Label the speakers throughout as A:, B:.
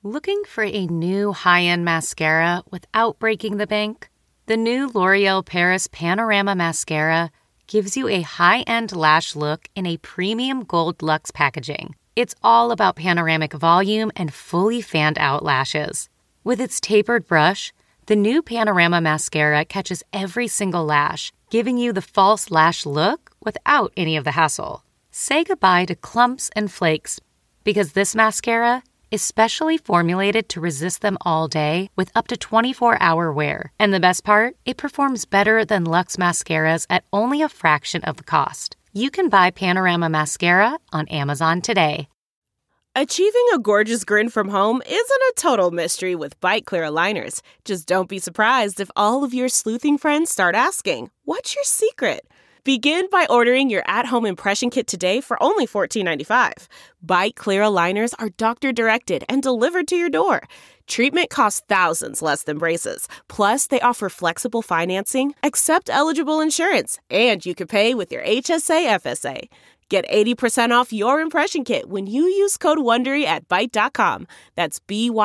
A: Looking for a new high-end mascara without breaking the bank? The new L'Oreal Paris Panorama Mascara gives you a high-end lash look in a premium gold luxe packaging. It's all about panoramic volume and fully fanned-out lashes. With its tapered brush, the new Panorama Mascara catches every single lash, giving you the false lash look without any of the hassle. Say goodbye to clumps and flakes, because this mascara is specially formulated to resist them all day with up to 24-hour wear. And the best part? It performs better than Luxe mascaras at only a fraction of the cost. You can buy Panorama Mascara on Amazon today.
B: Achieving a gorgeous grin from home isn't a total mystery with Byte Clear aligners. Just don't be surprised if all of your sleuthing friends start asking, "What's your secret?" Begin by ordering your at-home impression kit today for only $14.95. Byte Clear aligners are doctor-directed and delivered to your door. Treatment costs thousands less than braces. Plus, they offer flexible financing, accept eligible insurance, and you can pay with your HSA FSA. Get 80% off your impression kit when you use code WONDERY at Byte.com. That's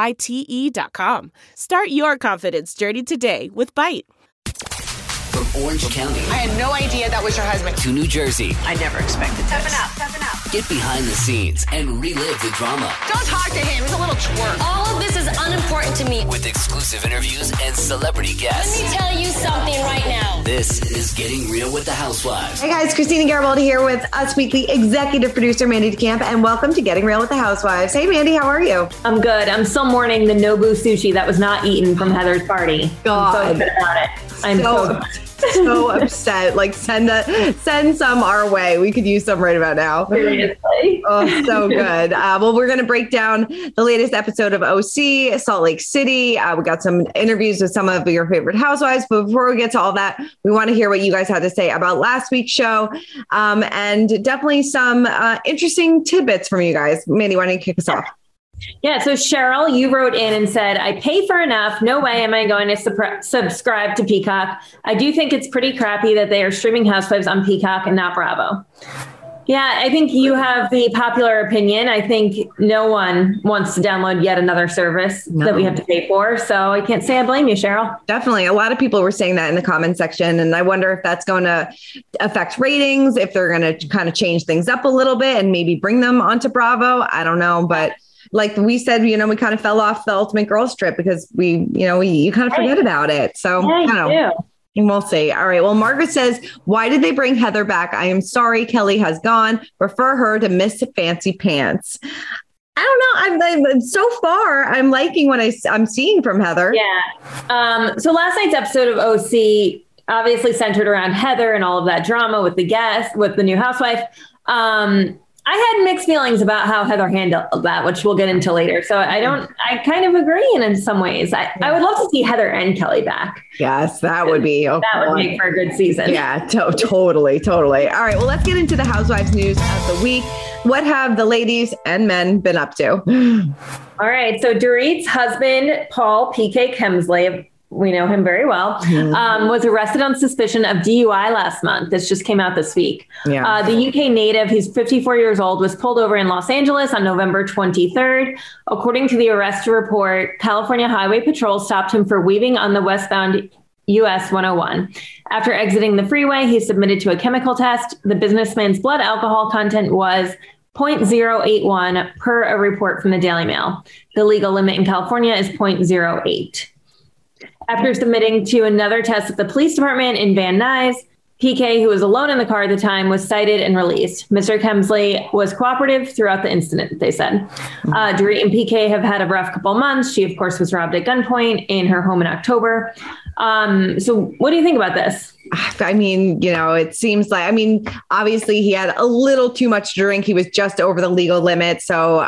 B: BYTE.com. Start your confidence journey today with Byte.
C: From Orange County.
D: I had no idea that was your husband.
C: To New Jersey.
D: I never expected this.
E: Stepping up.
C: Get behind the scenes and relive the drama.
D: Don't talk to him. He's a little twerp.
E: All of this is unimportant to me.
C: With exclusive interviews and celebrity guests.
E: Let me tell you something right now.
C: This is Getting Real with the Housewives.
F: Hey guys, Christina Garibaldi here with Us Weekly executive producer Mandy DeCamp, and welcome to Getting Real with the Housewives. Hey Mandy, how are you?
G: I'm good. I'm still mourning the Nobu sushi that was not eaten from Heather's party.
F: God.
G: I'm so upset about it. I'm
F: so upset. Like send some our way. We could use some right about now.
G: Seriously.
F: Oh, so good. Well, we're going to break down the latest episode of OC, Salt Lake City. We got some interviews with some of your favorite housewives. But before we get to all that, we want to hear what you guys had to say about last week's show. And definitely some interesting tidbits from you guys. Mandy, why don't you kick us off?
G: Yeah, so Cheryl, you wrote in and said, I pay for enough. No way am I going to subscribe to Peacock. I do think it's pretty crappy that they are streaming Housewives on Peacock and not Bravo. Yeah, I think you have the popular opinion. I think no one wants to download yet another service that we have to pay for. So I can't say I blame you, Cheryl.
F: Definitely. A lot of people were saying that in the comment section. And I wonder if that's going to affect ratings, if they're going to kind of change things up a little bit and maybe bring them onto Bravo. I don't know. But like we said, we kind of fell off the Ultimate Girls trip because you kind of forget about it. So I don't know. And we'll see. All right. Well, Margaret says, why did they bring Heather back? I am sorry. Kelly has gone. Prefer her to Miss Fancy Pants. I don't know. I'm so far, I'm liking what I'm seeing from Heather.
G: Yeah. So last night's episode of OC obviously centered around Heather and all of that drama with the guest, with the new housewife. I had mixed feelings about how Heather handled that, which we'll get into later. So I kind of agree in some ways. I would love to see Heather and Kelly back.
F: Yes, that would be.
G: That would make for a good season.
F: Yeah, totally. All right, well, let's get into the Housewives news of the week. What have the ladies and men been up to?
G: All right, so Dorit's husband, Paul PK Kemsley, we know him very well, was arrested on suspicion of DUI last month. This just came out this week. Yeah. The UK native, he's 54 years old, was pulled over in Los Angeles on November 23rd. According to the arrest report, California Highway Patrol stopped him for weaving on the westbound US 101. After exiting the freeway, he submitted to a chemical test. The businessman's blood alcohol content was 0.081 per a report from the Daily Mail. The legal limit in California is 0.08. After submitting to another test at the police department in Van Nuys, PK, who was alone in the car at the time, was cited and released. Mr. Kemsley was cooperative throughout the incident, they said. Dorit and PK have had a rough couple months. She, of course, was robbed at gunpoint in her home in October. So what do you think about this?
F: I mean, it seems like, obviously he had a little too much to drink. He was just over the legal limit. So,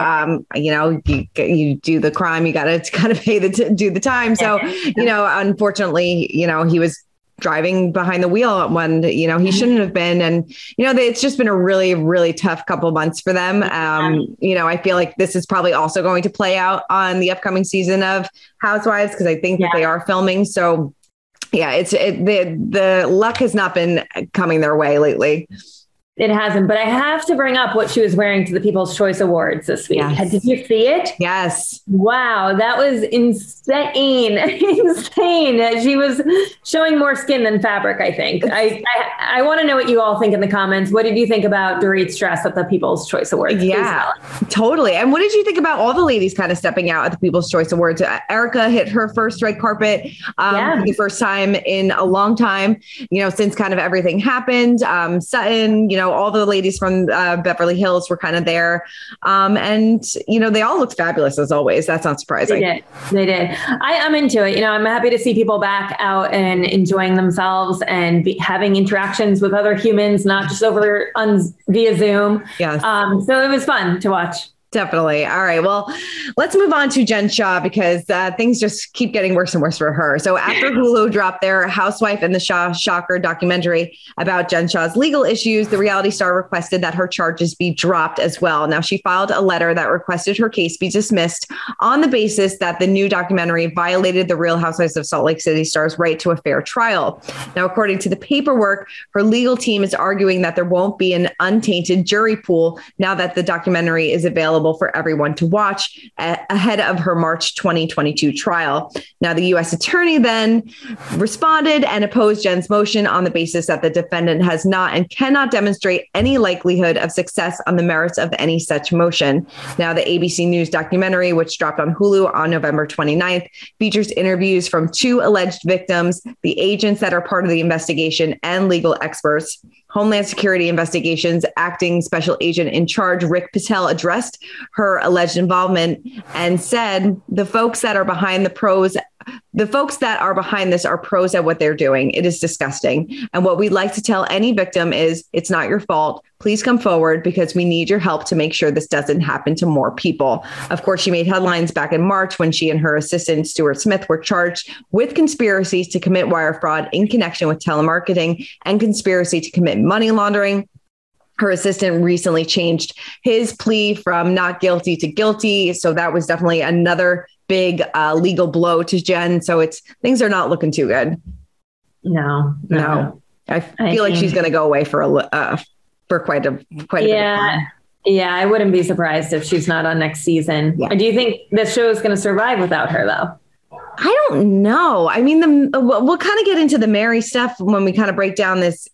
F: you do the crime, you got to kind of do the time. So, unfortunately, he was driving behind the wheel when, he shouldn't have been. And, it's just been a really, really tough couple of months for them. I feel like this is probably also going to play out on the upcoming season of Housewives because I think that they are filming. So yeah, the luck has not been coming their way lately.
G: It hasn't, but I have to bring up what she was wearing to the People's Choice Awards this week.
F: Yes.
G: Did you see it?
F: Yes.
G: Wow, that was insane. Insane. She was showing more skin than fabric, I think. I want to know what you all think in the comments. What did you think about Dorit's dress at the People's Choice Awards?
F: Yeah, totally. And what did you think about all the ladies kind of stepping out at the People's Choice Awards? Erica hit her first red carpet for the first time in a long time, since kind of everything happened. Sutton, all the ladies from Beverly Hills were kind of there. And, they all looked fabulous as always. That's not surprising.
G: They did. I'm into it. I'm happy to see people back out and enjoying themselves and having interactions with other humans, not just over via Zoom.
F: Yes.
G: So it was fun to watch.
F: Definitely. All right. Well, let's move on to Jen Shah because things just keep getting worse and worse for her. So after Hulu dropped their Housewife and the Shah Shocker documentary about Jen Shah's legal issues, the reality star requested that her charges be dropped as well. Now, she filed a letter that requested her case be dismissed on the basis that the new documentary violated the Real Housewives of Salt Lake City star's right to a fair trial. Now, according to the paperwork, her legal team is arguing that there won't be an untainted jury pool now that the documentary is available for everyone to watch ahead of her March 2022 trial. Now, the U.S. attorney then responded and opposed Jen's motion on the basis that the defendant has not and cannot demonstrate any likelihood of success on the merits of any such motion. Now, the ABC News documentary, which dropped on Hulu on November 29th, features interviews from 2 alleged victims, the agents that are part of the investigation, and legal experts. Homeland Security Investigations acting special agent in charge, Rick Patel, addressed her alleged involvement and said, the folks that are behind this are pros at what they're doing. It is disgusting. And what we'd like to tell any victim is it's not your fault. Please come forward because we need your help to make sure this doesn't happen to more people. Of course, she made headlines back in March when she and her assistant, Stuart Smith, were charged with conspiracies to commit wire fraud in connection with telemarketing and conspiracy to commit money laundering. Her assistant recently changed his plea from not guilty to guilty. So that was definitely another big legal blow to Jen. So things are not looking too good.
G: No.
F: I feel like she's going to go away for quite a bit of time.
G: Yeah, I wouldn't be surprised if she's not on next season. Yeah. Do you think the show is going to survive without her, though?
F: I don't know. I mean, we'll kind of get into the Mary stuff when we kind of break down this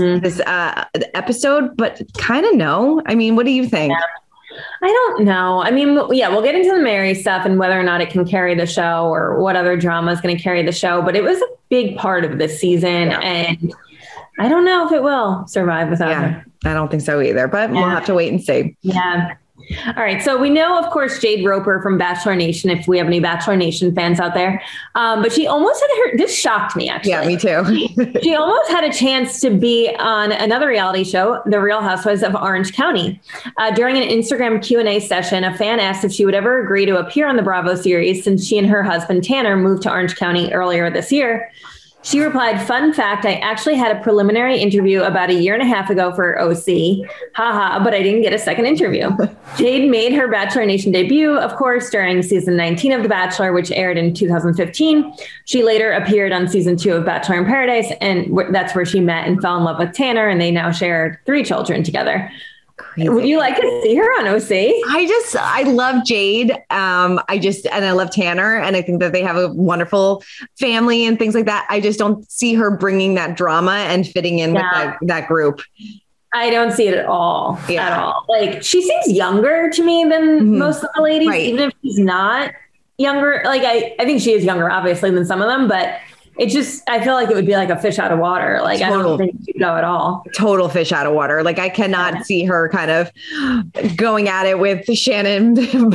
F: episode, but kind of no. I mean, what do you think?
G: Yeah. I don't know. I mean, we'll get into the Mary stuff and whether or not it can carry the show or what other drama is going to carry the show. But it was a big part of this season. Yeah. And I don't know if it will survive without her.
F: I don't think so either, but we'll have to wait and see.
G: Yeah. All right. So we know, of course, Jade Roper from Bachelor Nation, if we have any Bachelor Nation fans out there. But she almost had this shocked me, actually.
F: Yeah, me too.
G: She almost had a chance to be on another reality show, The Real Housewives of Orange County. During an Instagram Q&A session, a fan asked if she would ever agree to appear on the Bravo series since she and her husband, Tanner, moved to Orange County earlier this year. She replied, fun fact, I actually had a preliminary interview about 1.5 years ago for OC. Haha, but I didn't get a second interview. Jade made her Bachelor Nation debut, of course, during season 19 of The Bachelor, which aired in 2015. She later appeared on season 2 of Bachelor in Paradise, and that's where she met and fell in love with Tanner, and they now share 3 children together. Crazy. Would you like to see her on OC?
F: I love Jade. And I love Tanner. And I think that they have a wonderful family and things like that. I just don't see her bringing that drama and fitting in with that group.
G: I don't see it at all. At all. Like, she seems younger to me than most of the ladies, even if she's not younger. Like, I think she is younger, obviously, than some of them, but it just, I feel like it would be like a fish out of water. Like, I don't think she'd go at all.
F: Total fish out of water. Like, I cannot see her kind of going at it with Shannon.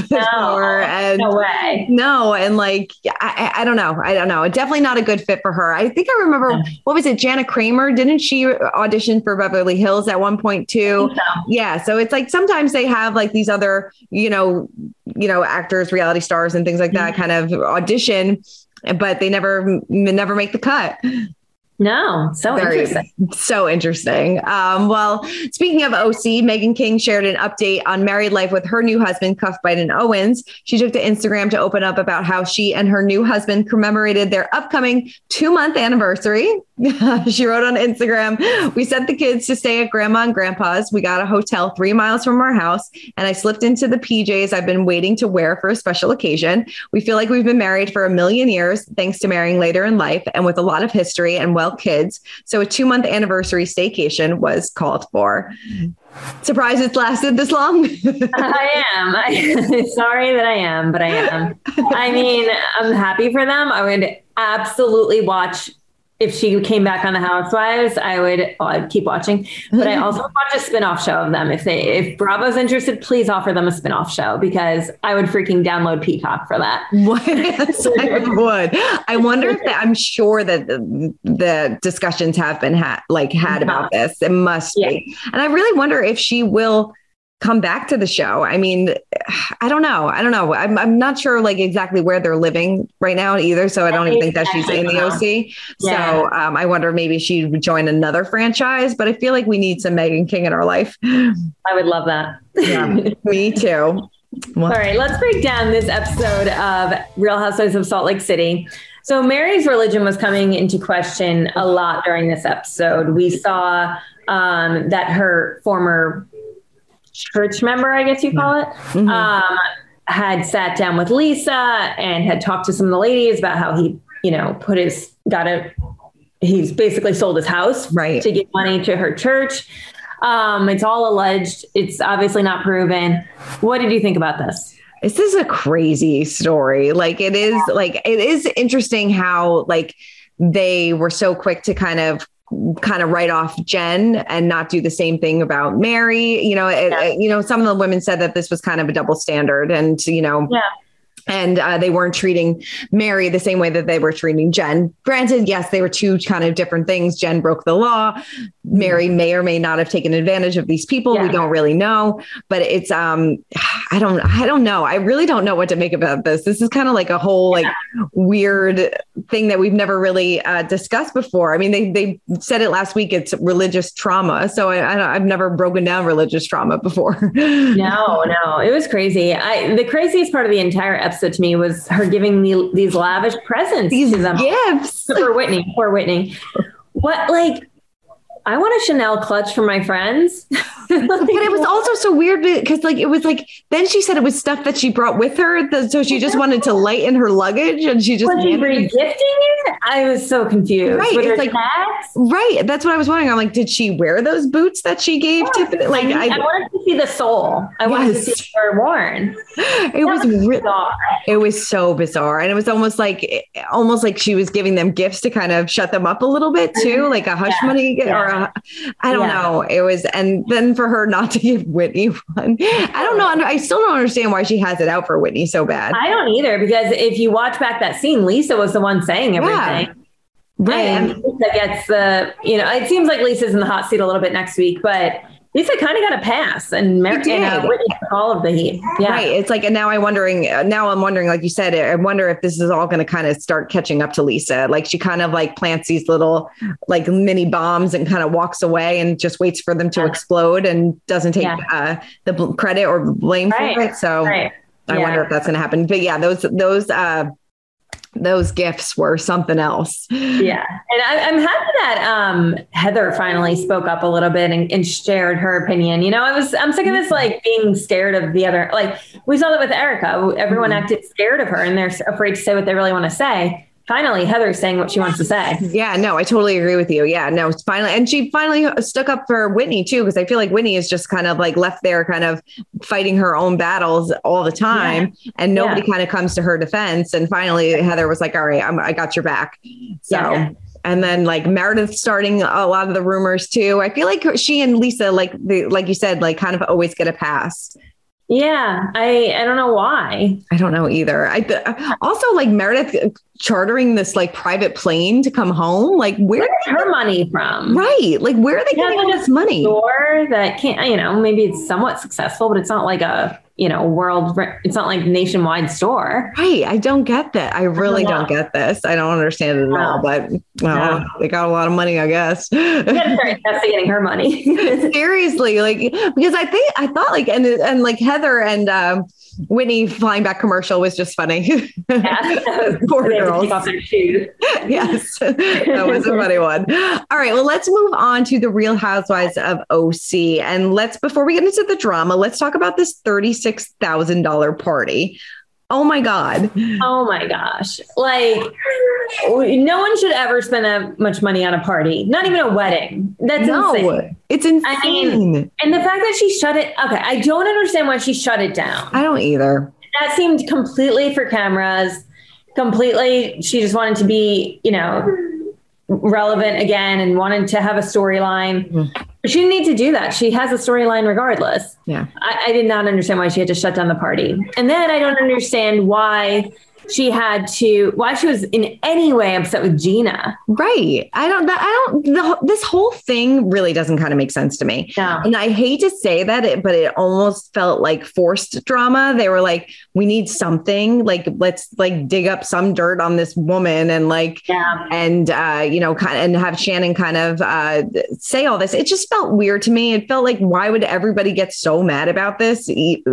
G: No way.
F: No. And like, I don't know. Definitely not a good fit for her. I think I remember, what was it? Jana Kramer. Didn't she audition for Beverly Hills at one point too? So. Yeah. So it's like, sometimes they have like these other, actors, reality stars and things like that kind of audition, but they never make the cut.
G: No. So interesting.
F: Well, speaking of OC, Meghan King shared an update on married life with her new husband, Cuff Biden Owens. She took to Instagram to open up about how she and her new husband commemorated their upcoming 2-month anniversary. She wrote on Instagram, we sent the kids to stay at grandma and grandpa's. We got a hotel 3 miles from our house, and I slipped into the PJs I've been waiting to wear for a special occasion. We feel like we've been married for a million years, thanks to marrying later in life and with a lot of history and kids. So a 2-month anniversary staycation was called for. Surprised it's lasted this long?
G: I am. Sorry that I am, but I am. I mean, I'm happy for them. I would absolutely watch. If she came back on the Housewives, I'd keep watching, but I also watch a spinoff show of them. If Bravo's interested, please offer them a spinoff show, because I would freaking download Peacock for that.
F: Yes, I would. I wonder if I'm sure that the discussions have been had about this. It must be. And I really wonder if she will come back to the show. I mean, I don't know. I'm not sure exactly where they're living right now either. So I don't even think that she's in the OC. Yeah. So I wonder maybe she would join another franchise, but I feel like we need some Meghan King in our life.
G: I would love that.
F: Yeah, me too.
G: Well, all right, let's break down this episode of Real Housewives of Salt Lake City. So Mary's religion was coming into question a lot during this episode. We saw that her former church member, I guess you call it, had sat down with Lisa and had talked to some of the ladies about how he, he's basically sold his house to give money to her church. It's all alleged. It's obviously not proven. What did you think about this?
F: This is a crazy story. It is interesting how they were so quick to kind of write off Jen and not do the same thing about Mary. Some of the women said that this was kind of a double standard, and and they weren't treating Mary the same way that they were treating Jen. Granted, yes, they were two kind of different things. Jen broke the law. Mary may or may not have taken advantage of these people. Yeah. We don't really know, but it's, I don't know. I really don't know what to make about this. This is kind of like a whole weird thing that we've never really discussed before. I mean, they said it last week, it's religious trauma. So I've never broken down religious trauma before.
G: No, it was crazy. The craziest part of the entire episode to me was her giving these lavish presents to them.
F: Gifts.
G: Poor Whitney. What, I want a Chanel clutch for my friends.
F: But it was also so weird because it was then she said it was stuff that she brought with her. So she just wanted to lighten her luggage, and she just
G: was she regifting it. I was so confused.
F: Right.
G: With
F: it's right. That's what I was wondering. I'm like, did she wear those boots that she gave to
G: I wanted to see the sole. I wanted to see her worn.
F: It was bizarre. It was so bizarre. And it was almost like she was giving them gifts to kind of shut them up a little bit too, like a hush money or I don't know. It was, and then for her not to give Whitney one, I don't know. I still don't understand why she has it out for Whitney so bad.
G: I don't either, because if you watch back that scene, Lisa was the one saying everything.
F: Yeah. Right.
G: And Lisa gets it seems like Lisa's in the hot seat a little bit next week, but Lisa kind of got a pass, and Whitney took all of the heat. Yeah. Right.
F: It's and now I'm wondering, like you said, I wonder if this is all going to kind of start catching up to Lisa. She kind of plants these little mini bombs and kind of walks away and just waits for them to explode and doesn't take the credit or blame for it. So I wonder if that's going to happen. But yeah, those gifts were something else.
G: Yeah. And I'm happy that Heather finally spoke up a little bit and shared her opinion. I'm sick of this, being scared of the other, we saw that with Erica. Everyone acted scared of her and they're afraid to say what they really want to say. Finally, Heather's saying what she wants to say.
F: Yeah, no, I totally agree with you. Yeah, no, it's finally. And she finally stuck up for Whitney too, because I feel like Whitney is just kind of left there kind of fighting her own battles all the time. Yeah. And nobody kind of comes to her defense. And finally, Heather was like, all right, I got your back. So, and then Meredith starting a lot of the rumors too. I feel like she and Lisa, like you said, kind of always get a pass.
G: Yeah, I don't know why.
F: I don't know either. Also Meredith chartering this private plane to come home. Where's
G: her money from?
F: Right. Where are they getting all this money?
G: Store that can't, maybe it's somewhat successful, but it's not a it's not nationwide store.
F: Right. I don't get that. I really don't get this. I don't understand it at all, but they got a lot of money, I guess.
G: You gotta start investigating her money.
F: Seriously. Because I thought and Heather and Whitney flying back commercial was just funny.
G: Yeah.
F: Poor
G: They had to
F: girls.
G: take off their shoes.
F: Yes, that was a funny one. All right, well, let's move on to the Real Housewives of OC. And before we get into the drama, let's talk about this $36,000 party. Oh my God.
G: Oh my gosh. Like, no one should ever spend that much money on a party, not even a wedding. That's insane.
F: It's insane.
G: I mean, and the fact that she shut it. Okay. I don't understand why she shut it down.
F: I don't either.
G: That seemed completely for cameras, completely. She just wanted to be, relevant again and wanted to have a storyline. Mm-hmm. She didn't need to do that. She has a storyline regardless.
F: Yeah.
G: I did not understand why she had to shut down the party. And then I don't understand why she was in any way upset with Gina.
F: Right. This whole thing really doesn't kind of make sense to me.
G: No.
F: And I hate to say that, but it almost felt like forced drama. They were like, we need something, like, let's like dig up some dirt on this woman and and have Shannon kind of say all this. It just felt weird to me. It felt like, why would everybody get so mad about this?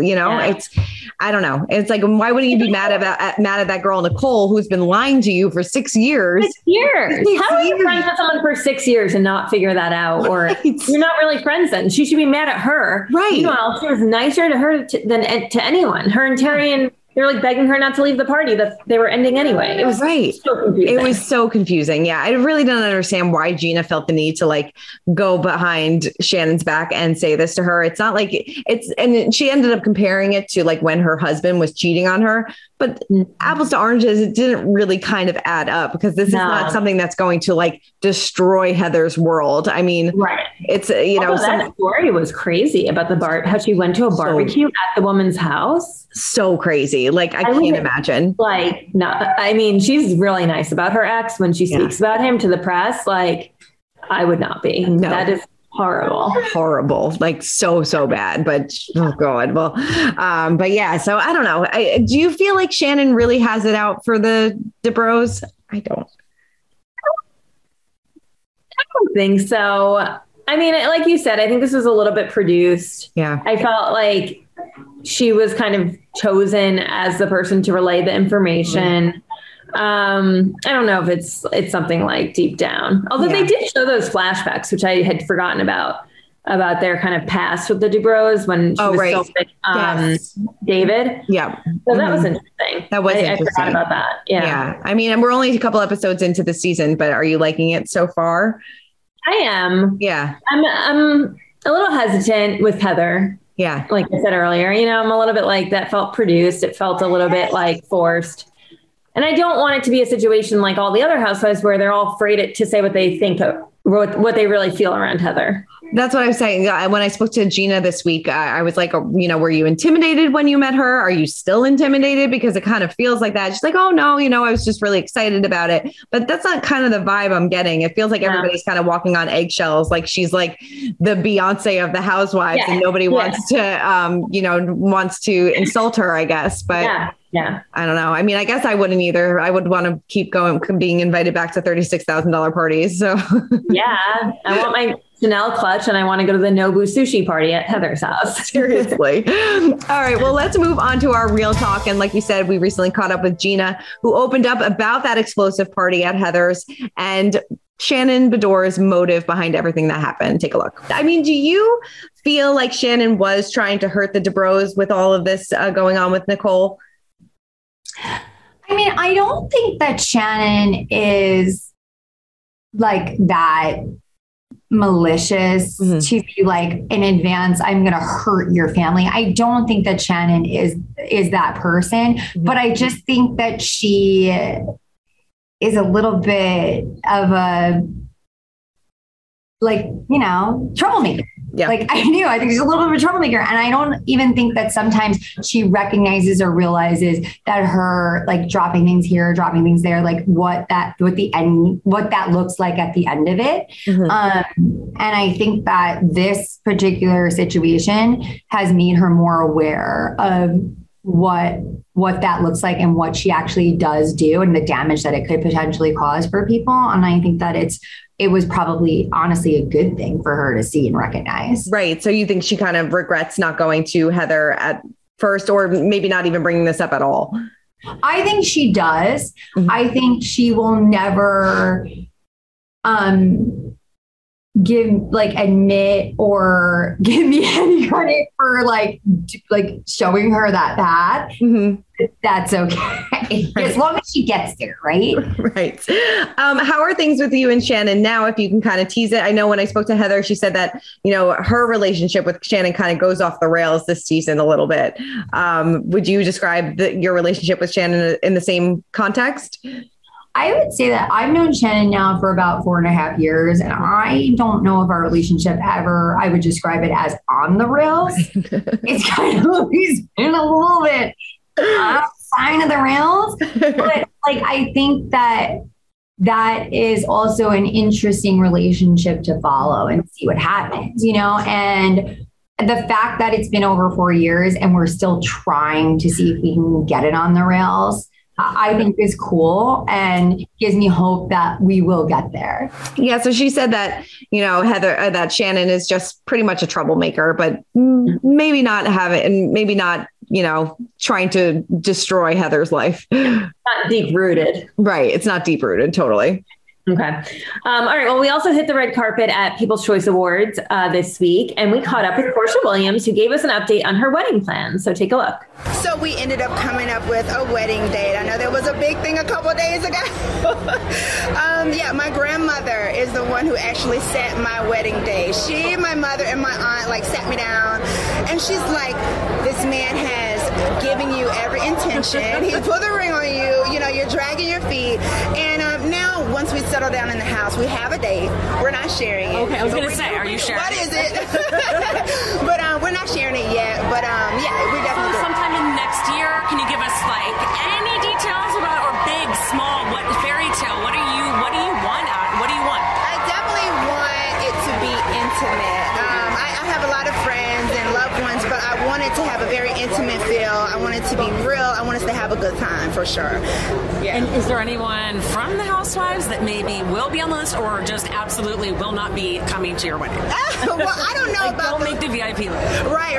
F: I don't know. It's like, why wouldn't you be mad at that girl, Nicole, who's been lying to you for 6 years?
G: 6 years. How are you friends with someone for 6 years and not figure that out? Or you're not really friends then. She should be mad at her.
F: Right.
G: Meanwhile, she was nicer to her than to anyone. Her and Terry they were like begging her not to leave the party that they were ending anyway. It was so confusing.
F: It was so confusing. Yeah. I really don't understand why Gina felt the need to like go behind Shannon's back and say this to her. It's not like and she ended up comparing it to like when her husband was cheating on her, but apples to oranges, it didn't really kind of add up because this is not something that's going to like destroy Heather's world. I mean, it's,
G: that story was crazy about how she went to a barbecue at the woman's house.
F: So crazy. Like, I can't imagine.
G: Like, no, I mean, she's really nice about her ex when she speaks about him to the press. Like, I would not be. No. That is horrible. Like, so bad. But, oh God. Well, but yeah, so I don't know. Do you feel like Shannon really has it out for the DeBros? I don't think so. I mean, like you said, I think this was a little bit produced.
F: Yeah.
G: I felt like she was kind of chosen as the person to relay the information. I don't know if it's something like deep down, although they did show those flashbacks, which I had forgotten about their kind of past with the DeBros when she was still with David.
F: Yeah.
G: So that was interesting.
F: That was interesting.
G: I forgot about that.
F: Yeah. I mean, and we're only a couple episodes into the season, but are you liking it so far?
G: I am.
F: Yeah.
G: I'm a little hesitant with Heather.
F: Yeah.
G: Like I said earlier, I'm a little bit like that felt produced. It felt a little bit like forced. And I don't want it to be a situation like all the other housewives where they're all afraid to say what they think of what they really feel around Heather.
F: That's what I was saying. When I spoke to Gina this week, I was like, were you intimidated when you met her? Are you still intimidated? Because it kind of feels like that. She's like, oh no, I was just really excited about it. But that's not kind of the vibe I'm getting. It feels like everybody's kind of walking on eggshells. Like she's like the Beyonce of the housewives and nobody wants to insult her, I guess. But
G: yeah.
F: I don't know. I mean, I guess I wouldn't either. I would want to keep being invited back to $36,000 parties. So
G: yeah, I want my Chanel clutch and I want to go to the Nobu sushi party at Heather's house.
F: Seriously. All right. Well, let's move on to our real talk. And like you said, we recently caught up with Gina, who opened up about that explosive party at Heather's and Shannon Beador's motive behind everything that happened. Take a look. I mean, do you feel like Shannon was trying to hurt the DeBros with all of this going on with Nicole?
H: I mean, I don't think that Shannon is like that malicious to be like in advance, I'm going to hurt your family. I don't think that Shannon is that person, but I just think that she is a little bit of a, troublemaker.
F: Yeah.
H: I think she's a little bit of a troublemaker. And I don't even think that sometimes she recognizes or realizes that her dropping things here, dropping things there, what that looks like at the end of it. And I think that this particular situation has made her more aware of what that looks like and what she actually does do and the damage that it could potentially cause for people. And I think that it was probably honestly a good thing for her to see and recognize.
F: Right. So you think she kind of regrets not going to Heather at first, or maybe not even bringing this up at all?
H: I think she does. I think she will never admit or give me any credit for like showing her that bad. That's okay. As long as she gets there, right?
F: Right. How are things with you and Shannon now, if you can kind of tease it? I know when I spoke to Heather, she said that, her relationship with Shannon kind of goes off the rails this season a little bit. Would you describe your relationship with Shannon in the same context?
H: I would say that I've known Shannon now for about 4.5 years, and I don't know if our relationship I would describe it as on the rails. It's kind of always been a little bit sign of the rails. But I think that is also an interesting relationship to follow and see what happens, and the fact that it's been over 4 years and we're still trying to see if we can get it on the rails, I think is cool and gives me hope that we will get there.
F: Yeah. So she said that, Heather, that Shannon is just pretty much a troublemaker, but maybe not have it and maybe not, trying to destroy Heather's life.
G: Not deep rooted.
F: Right. It's not deep rooted. Totally.
G: Okay. All right. Well, we also hit the red carpet at People's Choice Awards this week, and we caught up with Portia Williams, who gave us an update on her wedding plans. So take a look.
I: So we ended up coming up with a wedding date. I know there was a big thing a couple of days ago. My grandmother is the one who actually set my wedding day. She, my mother, and my aunt sat me down, and she's like, "This man has given you every intention. He's put the ring on you. You're dragging your feet." And now, once we settle down in the house, we have a date. We're not sharing it.
D: Okay, I was going to say, are you sharing?
I: What is it? But we're not sharing it yet. But we definitely.
D: So sometime in next year, can you give us any details about, or big, small, what fairy tale? What do you want? What do you want?
I: I definitely want it to be intimate. I have a lot of friends and loved ones, but I want it to have a very intimate feel. I want it to be real. I want us to have a good time for sure. Yeah.
D: And is there anyone from the Housewives that maybe will be on the list, or just absolutely will not be coming to your wedding?
I: Well, I don't know about
D: don't make the VIP list.
I: Right.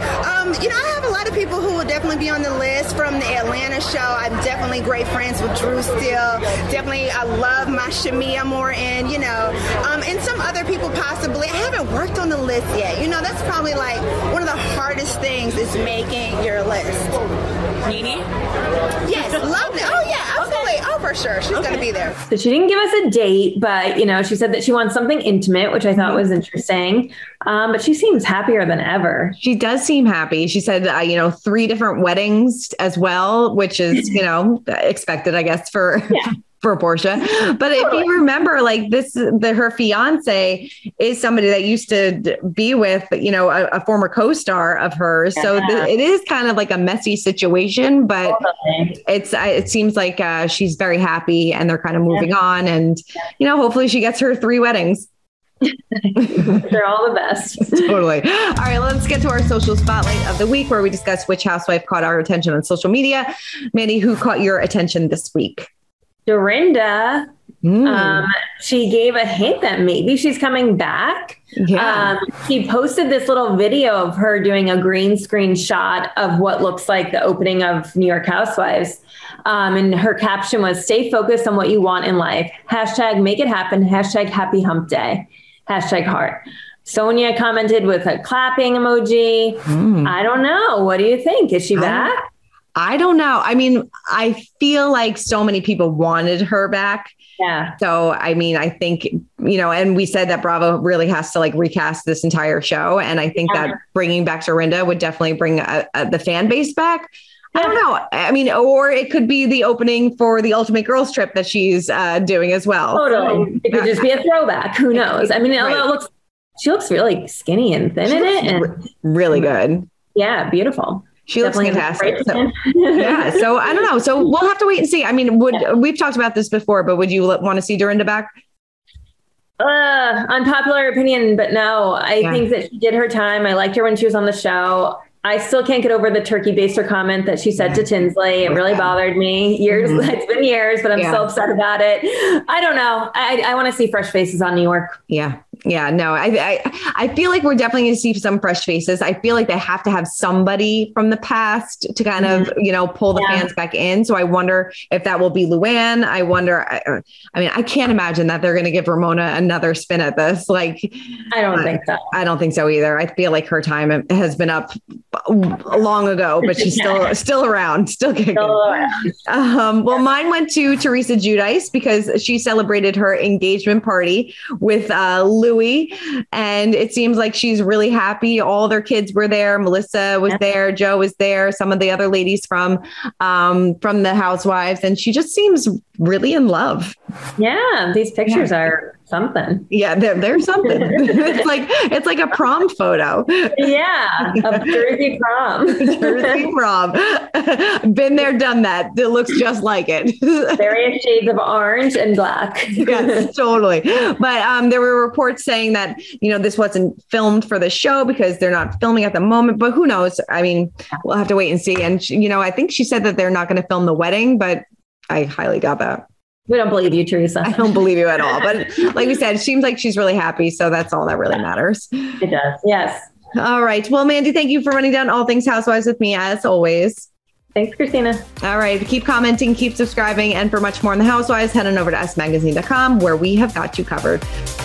I: I have a lot of people who will definitely be on the list from the Atlanta show. I'm definitely great friends with Drew still. Definitely, I love my Shamia Morton, and some other people possibly. I haven't worked on the list yet. That's probably one of the hardest things is making your list.
D: Nene?
I: Yes, love it. Oh, yeah, absolutely. Okay. Oh, for sure. She's going to be there.
G: So she didn't give us a date, but, she said that she wants something intimate, which I thought was interesting. But she seems happier than ever.
F: She does seem happy. She said, 3 different weddings as well, which is, expected, I guess, for Portia. But if you remember, her fiance is somebody that used to be with, a former co-star of hers. Yeah. So it is kind of like a messy situation, but it seems like she's very happy and they're kind of moving on. And, hopefully she gets her 3 weddings.
G: They're all the best.
F: Totally. All right, let's get to our social spotlight of the week, where we discuss which housewife caught our attention on social media. Mandy, who caught your attention this week?
G: Dorinda. She gave a hint that maybe she's coming back.
F: Yeah.
G: She posted this little video of her doing a green screen shot of what looks like the opening of New York Housewives. And her caption was, "Stay focused on what you want in life. # make it happen. # happy hump day. # heart." Sonia commented with a clapping emoji. I don't know. What do you think? Is she back?
F: I don't know. I mean, I feel like so many people wanted her back.
G: Yeah.
F: So, I mean, I think, and we said that Bravo really has to recast this entire show. And I think that bringing back Dorinda would definitely bring the fan base back. I don't know. I mean, or it could be the opening for the Ultimate Girls Trip that she's doing as well.
G: Totally. It could just be a throwback. Who knows? I mean, she looks really skinny and thin in it. And
F: really good.
G: Yeah. Beautiful.
F: She definitely looks fantastic. So I don't know. So we'll have to wait and see. I mean, we've talked about this before, but would you want to see Dorinda back?
G: Unpopular opinion, but no. I think that she did her time. I liked her when she was on the show. I still can't get over the turkey baster comment that she said to Tinsley. It really bothered me. It's been years, but I'm so upset about it. I don't know. I want to see fresh faces on New York.
F: Yeah. Yeah, no, I feel like we're definitely going to see some fresh faces. I feel like they have to have somebody from the past to kind of, pull the fans back in. So I wonder if that will be Luann. I wonder, I can't imagine that they're going to give Ramona another spin at this. Like,
G: I don't think so.
F: I don't think so either. I feel like her time has been up long ago, but she's still around, still kicking. Well, mine went to Teresa Giudice because she celebrated her engagement party with Louis, and it seems like she's really happy. All their kids were there. Melissa was there. Joe was there. Some of the other ladies from the Housewives, and she just seems really in love.
G: Yeah, these pictures are something.
F: Yeah, they're something. it's like a prom photo.
G: Yeah, a Jersey prom.
F: Jersey prom. Been there, done that. It looks just like it.
G: Various shades of orange and black.
F: Yes, totally. But there were reports saying that, this wasn't filmed for the show because they're not filming at the moment, but who knows? I mean, we'll have to wait and see. And, I think she said that they're not going to film the wedding, but I highly doubt that.
G: We don't believe you, Teresa.
F: I don't believe you at all. But like we said, it seems like she's really happy. So that's all that really matters.
G: It does. Yes.
F: All right. Well, Mandy, thank you for running down all things Housewives with me, as always.
G: Thanks, Christina.
F: All right. Keep commenting, keep subscribing. And for much more on the Housewives, head on over to smagazine.com, where we have got you covered.